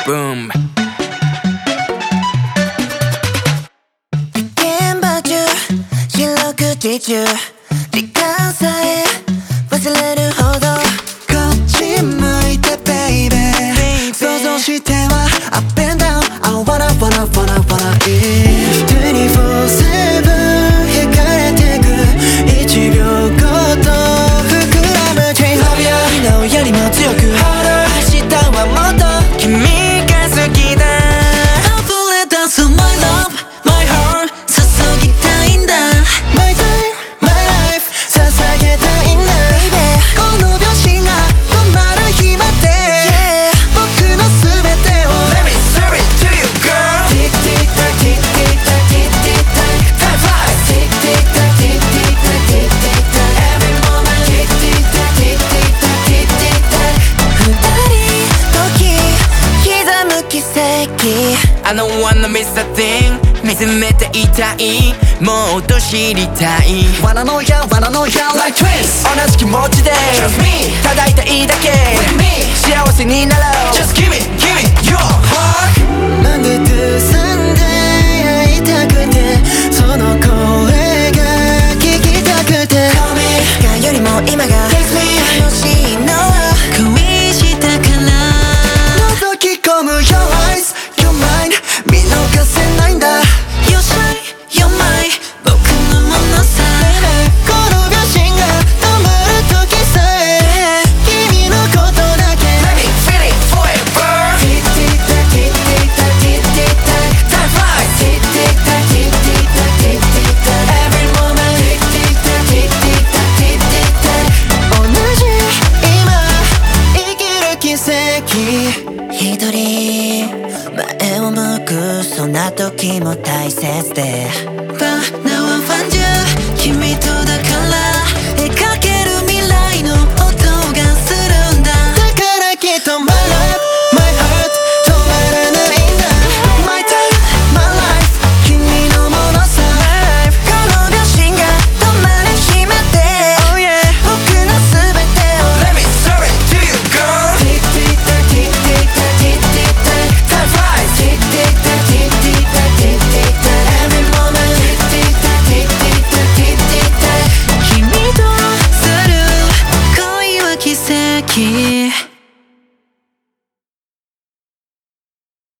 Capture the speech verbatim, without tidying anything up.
boom。 現場中四六時中時間さえ忘れるほどこっち向いて baby 想像しては up and down I wanna wanna wanna wanna eat にじゅうよじかん引かれてくいちびょうごと膨らむ Dream Love you 昨日よりも強く Harder 明日はもっと君が好きだ溢れ出す my love my heart 注ぎたいんだ My time my life 捧げたいんだ Baby この秒針が止まる日まで、yeah、僕の全てを Let me serve it to you girl Tick tick tock tick tick tock tick tick tock Time flies Tick tick tock tick tick tock tick tick tock Every moment Tick tick tock tick tick tock tick tick tock 二人時刻む奇跡 I don't wanna miss a thing 見つめていたいもっと知りたい Wanna know ya wanna know ya like twins 同じ気持ちで Trust me ただいたいだけ With me 幸せになろう Just give it give it your heart マンデトゥサンデー会いたくてその声が聞きたくて Call me がよりも今が Text me 楽しいのは恋したから覗き込む Your eyes Your mind 見逃せないんだ You're shy You're mine 僕のものさこの秒針が止まる時さえ君のことだけ Let me feel it forever Tick tick tock tick tick tock tick tick tock Time flies Tick tick tock tick tick tock tick tick tock Every moment Tick tick tock tick tick tock tick tick tock 同じ今生きる奇跡一人前を向くそんな時も大切で